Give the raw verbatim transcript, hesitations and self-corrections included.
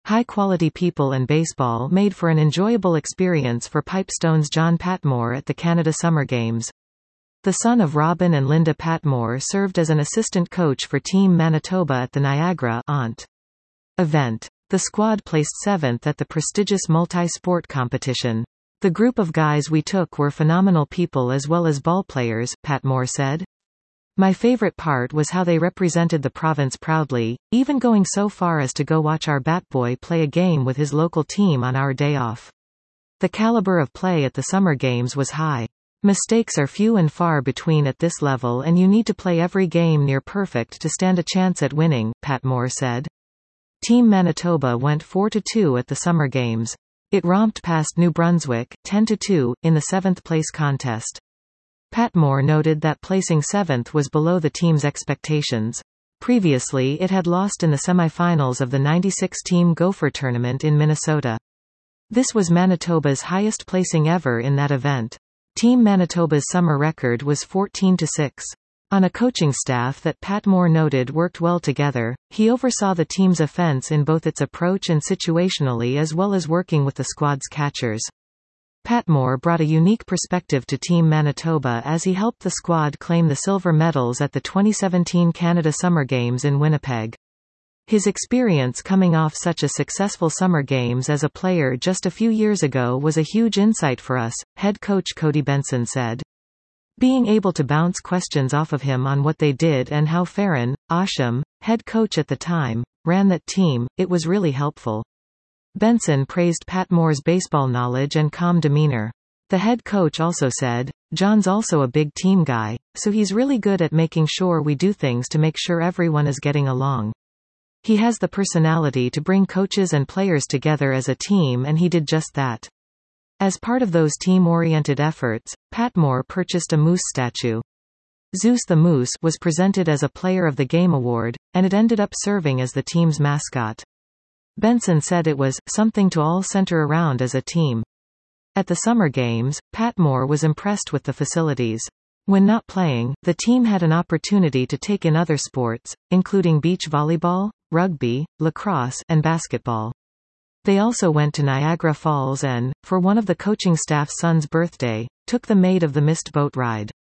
High-quality people and baseball made for an enjoyable experience for Pipestone's John Patmore at the Canada Summer Games. The son of Robin and Linda Patmore served as an assistant coach for Team Manitoba at the Niagara Aunt event. The squad placed seventh at the prestigious multi-sport competition. The group of guys we took were phenomenal people as well as ball players, Patmore said. My favorite part was how they represented the province proudly, even going so far as to go watch our Batboy play a game with his local team on our day off. The caliber of play at the Summer Games was high. Mistakes are few and far between at this level, and you need to play every game near perfect to stand a chance at winning, Patmore said. Team Manitoba went four to two at the Summer Games. It romped past New Brunswick, ten to two, in the seventh place contest. Patmore noted that placing seventh was below the team's expectations. Previously it had lost in the semifinals of the ninety-six team Gopher tournament in Minnesota. This was Manitoba's highest placing ever in that event. Team Manitoba's summer record was fourteen to six. On a coaching staff that Patmore noted worked well together, he oversaw the team's offense in both its approach and situationally, as well as working with the squad's catchers. Patmore brought a unique perspective to Team Manitoba as he helped the squad claim the silver medals at the twenty seventeen Canada Summer Games in Winnipeg. His experience coming off such a successful Summer Games as a player just a few years ago was a huge insight for us, head coach Cody Benson said. Being able to bounce questions off of him on what they did and how Farron, Osham, head coach at the time, ran that team, it was really helpful. Benson praised Patmore's baseball knowledge and calm demeanor. The head coach also said, "John's also a big team guy, so he's really good at making sure we do things to make sure everyone is getting along. He has the personality to bring coaches and players together as a team, and he did just that." As part of those team-oriented efforts, Patmore purchased a moose statue. Zeus the Moose was presented as a Player of the Game award, and it ended up serving as the team's mascot. Benson said it was something to all center around as a team. At the Summer Games, Patmore was impressed with the facilities. When not playing, the team had an opportunity to take in other sports, including beach volleyball, rugby, lacrosse, and basketball. They also went to Niagara Falls and, for one of the coaching staff's son's birthday, took the Maid of the Mist boat ride.